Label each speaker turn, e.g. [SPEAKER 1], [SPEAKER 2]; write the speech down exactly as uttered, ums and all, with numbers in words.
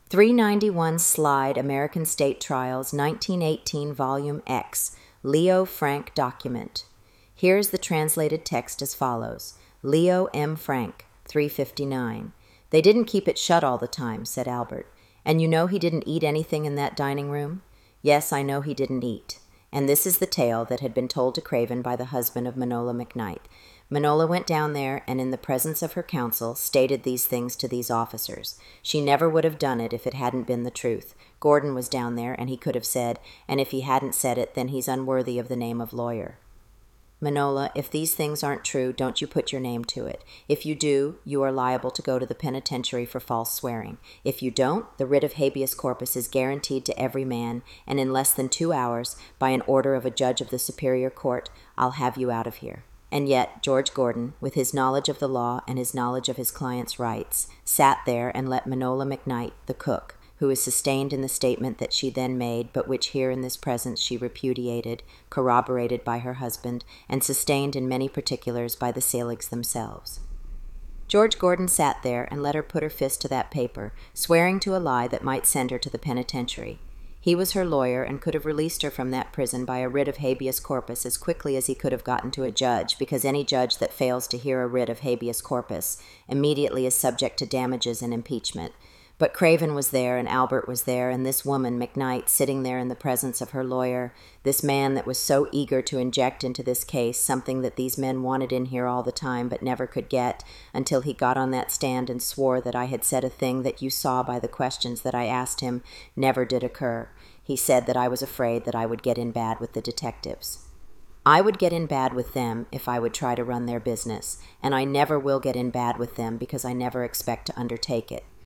[SPEAKER 1] three ninety-one Slide, American State Trials, nineteen eighteen, Volume X, Leo Frank document. Here is the translated text as follows. Leo M. Frank, three fifty-nine. They didn't keep it shut all the time, said Albert. And you know he didn't eat anything in that dining room? Yes, I know he didn't eat. And this is the tale that had been told to Craven by the husband of Manola McKnight. Manola went down there and in the presence of her counsel stated these things to these officers. She never would have done it if it hadn't been the truth. Gordon was down there and he could have said, and if he hadn't said it, then he's unworthy of the name of lawyer. Manola, if these things aren't true, don't you put your name to it. If you do, you are liable to go to the penitentiary for false swearing. If you don't, the writ of habeas corpus is guaranteed to every man, and in less than two hours, by an order of a judge of the Superior Court, I'll have you out of here. And yet, George Gordon, with his knowledge of the law and his knowledge of his client's rights, sat there and let Manola McKnight, the cook, who is sustained in the statement that she then made, but which here in this presence she repudiated, corroborated by her husband, and sustained in many particulars by the Saligs themselves. George Gordon sat there and let her put her fist to that paper, swearing to a lie that might send her to the penitentiary. He was her lawyer and could have released her from that prison by a writ of habeas corpus as quickly as he could have gotten to a judge, because any judge that fails to hear a writ of habeas corpus immediately is subject to damages and impeachment. But Craven was there, and Albert was there, and this woman, McKnight, sitting there in the presence of her lawyer, this man that was so eager to inject into this case something that these men wanted in here all the time but never could get, until he got on that stand and swore that I had said a thing that you saw by the questions that I asked him never did occur. He said that I was afraid that I would get in bad with the detectives. I would get in bad with them if I would try to run their business, and I never will get in bad with them because I never expect to undertake it.